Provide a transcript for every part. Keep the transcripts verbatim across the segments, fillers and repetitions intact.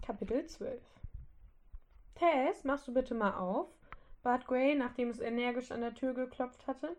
Kapitel zwölf. Tess, machst du bitte mal auf, bat Gray, nachdem es energisch an der Tür geklopft hatte.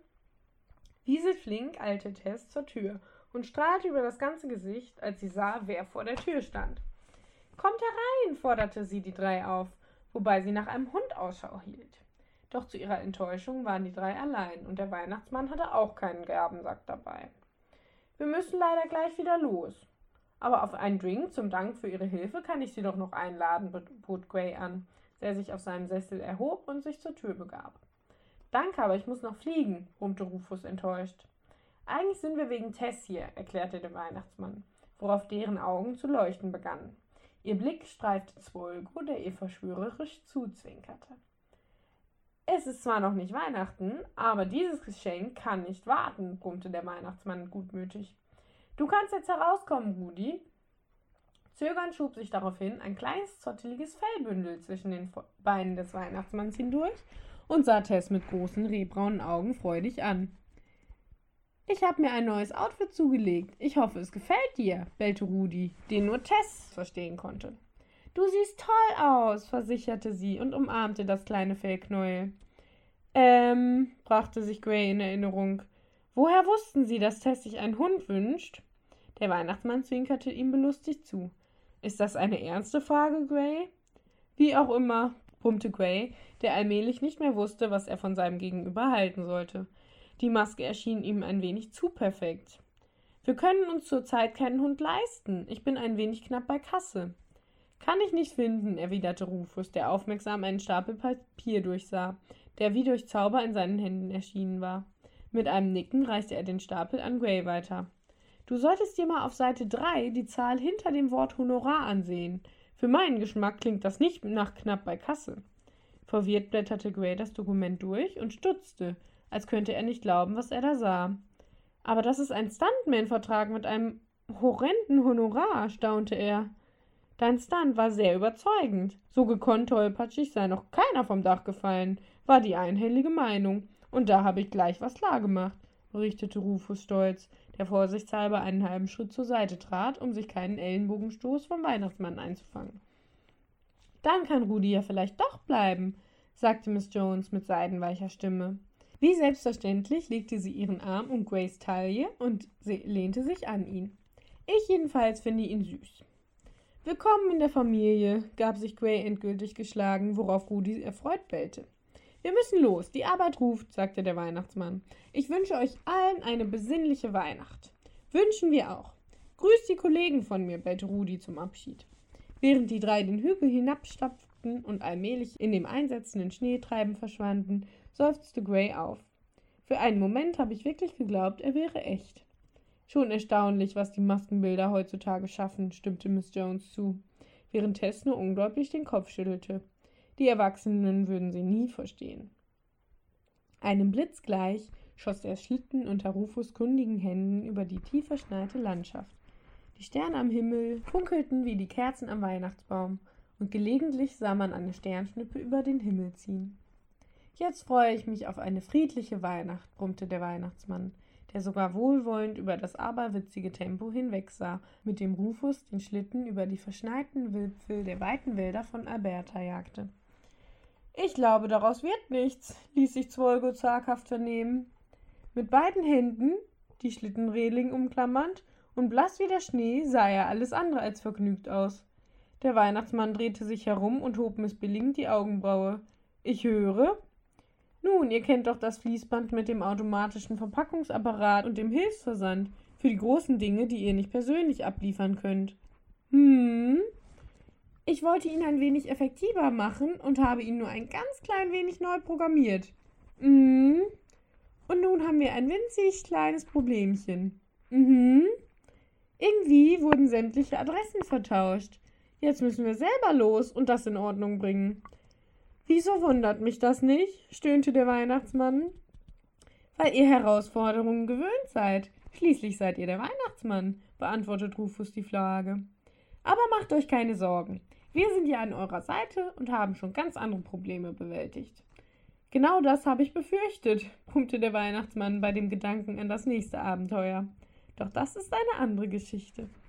Wieselflink eilte Tess zur Tür und strahlte über das ganze Gesicht, als sie sah, wer vor der Tür stand. »Kommt herein«, forderte sie die drei auf, wobei sie nach einem Hund Ausschau hielt. Doch zu ihrer Enttäuschung waren die drei allein und der Weihnachtsmann hatte auch keinen Gabensack dabei. »Wir müssen leider gleich wieder los. Aber auf einen Drink zum Dank für ihre Hilfe kann ich sie doch noch einladen«, bot Gray an, der sich auf seinem Sessel erhob und sich zur Tür begab. »Danke, aber ich muss noch fliegen«, brummte Rufus enttäuscht. »Eigentlich sind wir wegen Tess hier«, erklärte der Weihnachtsmann, worauf deren Augen zu leuchten begannen. Ihr Blick streifte Zwolgo, der ihr verschwörerisch zuzwinkerte. »Es ist zwar noch nicht Weihnachten, aber dieses Geschenk kann nicht warten«, brummte der Weihnachtsmann gutmütig. »Du kannst jetzt herauskommen, Rudi.« Zögernd schob sich daraufhin ein kleines, zotteliges Fellbündel zwischen den Beinen des Weihnachtsmanns hindurch und sah Tess mit großen, rehbraunen Augen freudig an. »Ich habe mir ein neues Outfit zugelegt. Ich hoffe, es gefällt dir«, bellte Rudi, den nur Tess verstehen konnte. »Du siehst toll aus«, versicherte sie und umarmte das kleine Fellknäuel. Ähm, brachte sich Gray in Erinnerung. »Woher wussten Sie, dass Tess sich einen Hund wünscht?« Der Weihnachtsmann zwinkerte ihm belustigt zu. »Ist das eine ernste Frage, Gray?« »Wie auch immer«, brummte Gray, der allmählich nicht mehr wusste, was er von seinem Gegenüber halten sollte. Die Maske erschien ihm ein wenig zu perfekt. »Wir können uns zurzeit keinen Hund leisten. Ich bin ein wenig knapp bei Kasse.« »Kann ich nicht finden«, erwiderte Rufus, der aufmerksam einen Stapel Papier durchsah, der wie durch Zauber in seinen Händen erschienen war. Mit einem Nicken reichte er den Stapel an Gray weiter. »Du solltest dir mal auf Seite drei die Zahl hinter dem Wort Honorar ansehen. Für meinen Geschmack klingt das nicht nach knapp bei Kasse.« Verwirrt blätterte Gray das Dokument durch und stutzte, als könnte er nicht glauben, was er da sah. »Aber das ist ein Stuntman-Vertrag mit einem horrenden Honorar«, staunte er. »Dein Stunt war sehr überzeugend. So gekonnt tollpatschig sei noch keiner vom Dach gefallen«, war die einhellige Meinung. »Und da habe ich gleich was klargemacht«, berichtete Rufus stolz, der vorsichtshalber einen halben Schritt zur Seite trat, um sich keinen Ellenbogenstoß vom Weihnachtsmann einzufangen. »Dann kann Rudi ja vielleicht doch bleiben«, sagte Miss Jones mit seidenweicher Stimme. Wie selbstverständlich legte sie ihren Arm um Grays Taille und sie lehnte sich an ihn. »Ich jedenfalls finde ihn süß.« »Willkommen in der Familie«, gab sich Gray endgültig geschlagen, worauf Rudi erfreut bellte. »Wir müssen los, die Arbeit ruft«, sagte der Weihnachtsmann. »Ich wünsche euch allen eine besinnliche Weihnacht.« »Wünschen wir auch. Grüßt die Kollegen von mir«, bellte Rudi zum Abschied. Während die drei den Hügel hinabstapften und allmählich in dem einsetzenden Schneetreiben verschwanden, seufzte Gray auf. »Für einen Moment habe ich wirklich geglaubt, er wäre echt.« »Schon erstaunlich, was die Maskenbilder heutzutage schaffen«, stimmte Miss Jones zu, während Tess nur ungläubig den Kopf schüttelte. Die Erwachsenen würden sie nie verstehen. Einem Blitz gleich schoss der Schlitten unter Rufus kundigen Händen über die tief verschneite Landschaft. Die Sterne am Himmel funkelten wie die Kerzen am Weihnachtsbaum, und gelegentlich sah man eine Sternschnuppe über den Himmel ziehen. »Jetzt freue ich mich auf eine friedliche Weihnacht«, brummte der Weihnachtsmann, der sogar wohlwollend über das aberwitzige Tempo hinwegsah, mit dem Rufus den Schlitten über die verschneiten Wipfel der weiten Wälder von Alberta jagte. »Ich glaube, daraus wird nichts«, ließ sich Zwolgo zaghaft vernehmen. Mit beiden Händen, die Schlittenreling umklammernd, und blass wie der Schnee, sah er alles andere als vergnügt aus. Der Weihnachtsmann drehte sich herum und hob missbilligend die Augenbraue. »Ich höre?« »Nun, ihr kennt doch das Fließband mit dem automatischen Verpackungsapparat und dem Hilfsversand für die großen Dinge, die ihr nicht persönlich abliefern könnt.« »Hm? Ich wollte ihn ein wenig effektiver machen und habe ihn nur ein ganz klein wenig neu programmiert. Mhm. Und nun haben wir ein winzig kleines Problemchen. Mhm. Irgendwie wurden sämtliche Adressen vertauscht. Jetzt müssen wir selber los und das in Ordnung bringen.« »Wieso wundert mich das nicht?«, stöhnte der Weihnachtsmann. »Weil ihr Herausforderungen gewöhnt seid. Schließlich seid ihr der Weihnachtsmann«, beantwortet Rufus die Frage. »Aber macht euch keine Sorgen. Wir sind ja an eurer Seite und haben schon ganz andere Probleme bewältigt.« »Genau das habe ich befürchtet«, brummte der Weihnachtsmann bei dem Gedanken an das nächste Abenteuer. »Doch das ist eine andere Geschichte.«